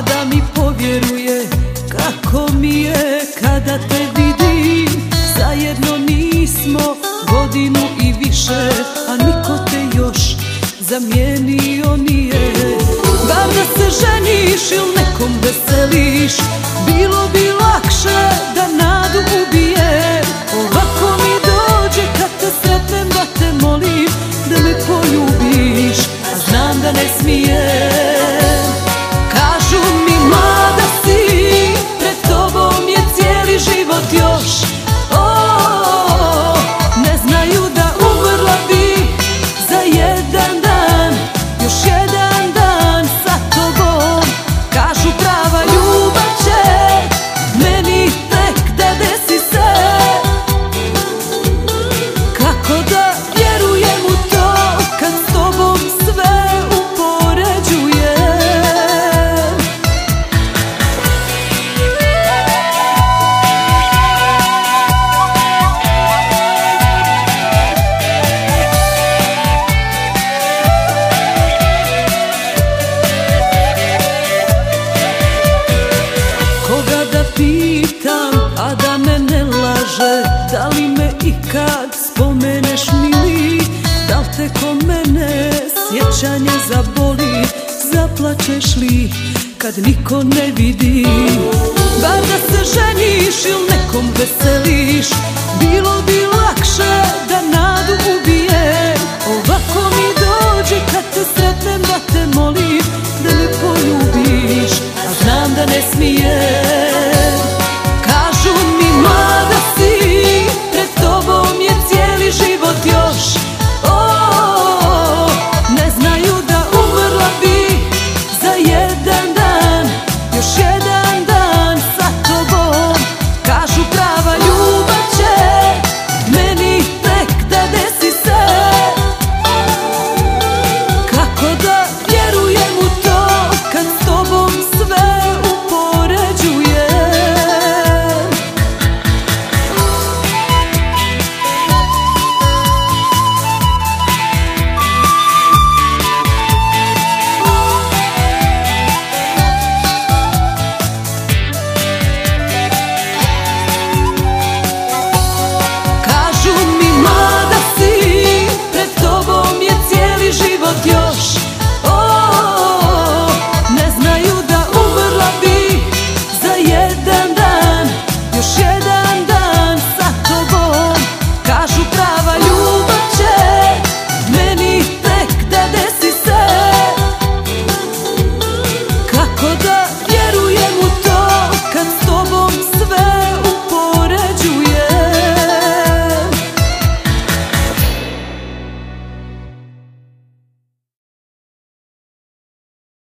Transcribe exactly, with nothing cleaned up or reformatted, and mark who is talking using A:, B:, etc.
A: da mi povjeruje kako mi je kada te vidim. Zajedno nismo godinu i više, a niko te još zamijenio nije. Bar da se ženiš ili nekom veseliš, bilo bi lakše da nadu ubijem. Ovako mi dođe kad te sretnem da te molim da me poljubiš, a znam da ne smijem. Kažu mi mlada si, pred tobom je cijeli život još. O, ne znaju da umrla bi za jedan dan, još jedan dan sa tobom. Kažu prava ljubav će meni tek da desi se. Kako da vjerujem u to kad s tobom sve upoređujem. Koga da pitam, a da me ne laže, da li me ikad spomeneš mili? Da li te ko mene sjećanje zaboli? Zaplačeš li kad niko ne vidi? Bar da se ženiš ili nekom veseliš, bilo bi lakše da nadu ubijem. Ovako mi dođe kad te sretnem